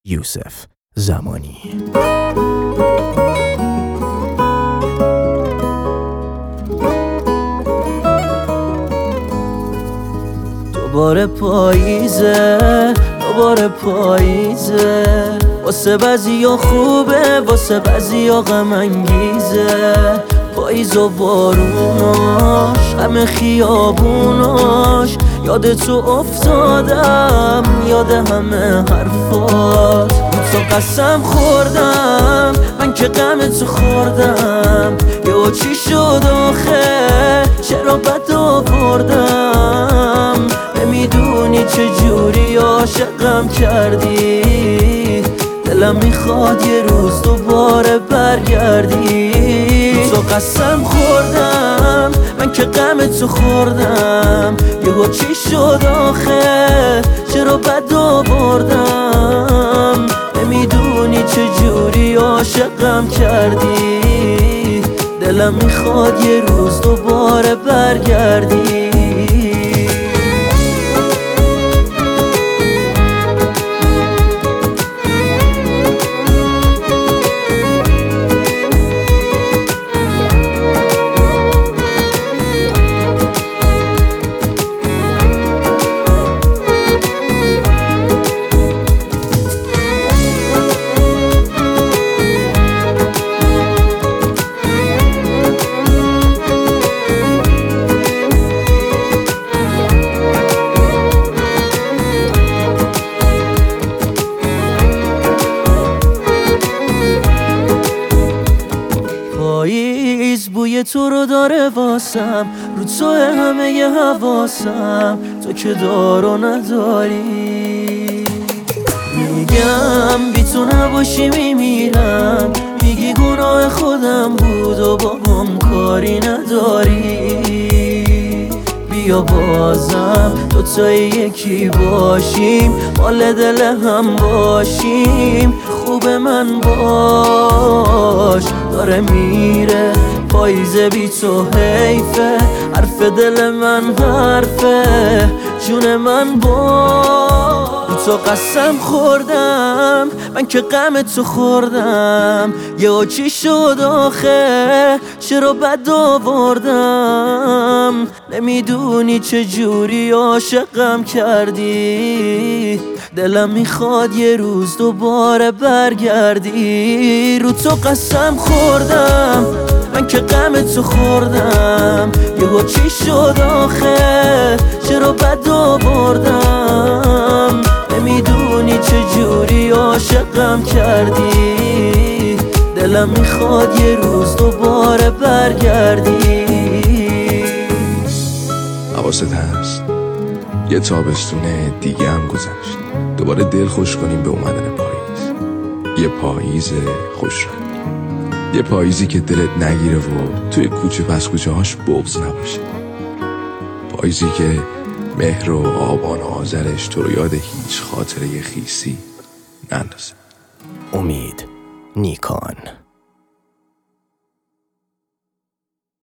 یوسف زمانی. دوباره پاییزه واسه بعضیا خوبه واسه بعضیا غم انگیزه. پاییز و باروناش غم خیابوناش یاد تو افتادم یاد همه حرفات. رو تو قسم خوردم من که غم تو خوردم. یه چی شد آخه چرا بد آوردم. نمیدونی چجوری عاشقم کردی. دلم میخواد یه روز دوباره برگردی. تو قسم خوردم من که غم تو خوردم. یهو چی شد آخه چرا بد آوردم. نمیدونی چجوری عاشقم کردی. دلم میخواد یه روز دوباره برگردی. پاییز بوی تو رو داره واسم. رو تو همه ی حواسم. تو که دار و نداری. میگم بی تو نباشی میمیرم. میگی گناه خودم بود و با هم کاری نداری. بیا بازم دوتایی یکی باشیم. مال دل هم باشیم. خوب من باش داره میره. پاییزه بی تو حیفه. حرف دل من حرفه. جون من باش. تو قسم خوردم من که غم تو خوردم. یه چی شد آخه چرا بد آوردم. نمیدونی چجوری عاشقم کردی. دلم میخواد یه روز دوباره برگردی. رو تو قسم خوردم من که غم تو خوردم. یهو چی شد آخه چرا بد آوردم. نمیدونی چجوری عاشقم کردی. دلم میخواد یه روز دوباره برگردی. حواست هست یه تابستون دیگه هم گذشت. دوباره دل خوش کنیم به اومدن پاییز. یه پاییز خوش رنگ. یه پاییزی که دلت نگیره و توی کوچه پس کوچه هاش بغض نباشه. پاییزی که مهر و آبان و آذرش تو رو یاد هیچ خاطره خیسی نندازه. امید نیکان.